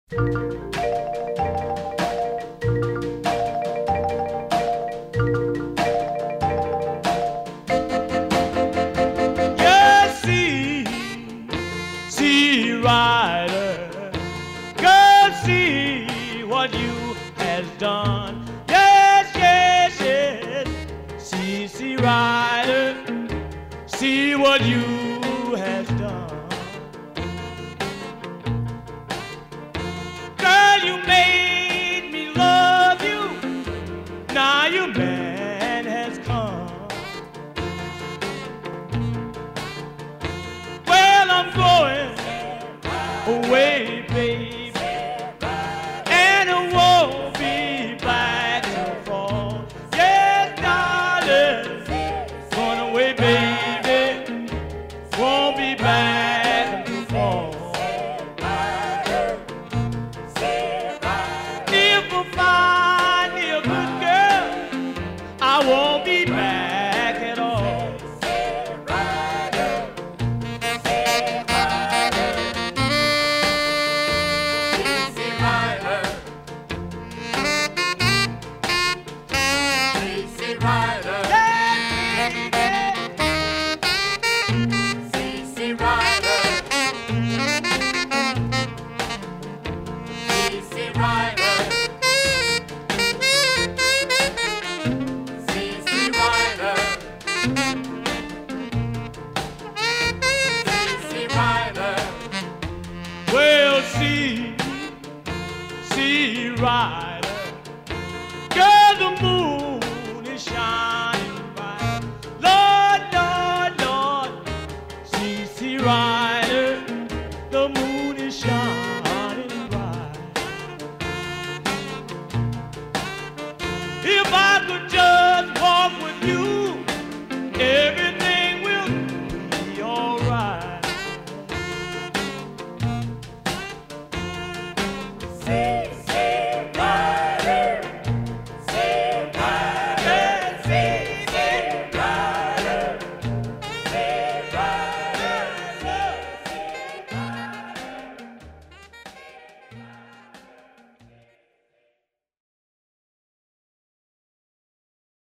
Yes, see, Rider, girl, see what you has done. Yes, yes, yes, see, Rider, see what you has done. Girl, you made me love you. Now your man has come. Well, I'm going away, baby, and I won't be back till fall. Yes, darling, going away, baby, won't be back till fall. If I find me a good girl, I won't be back at all. Well, see, Rider.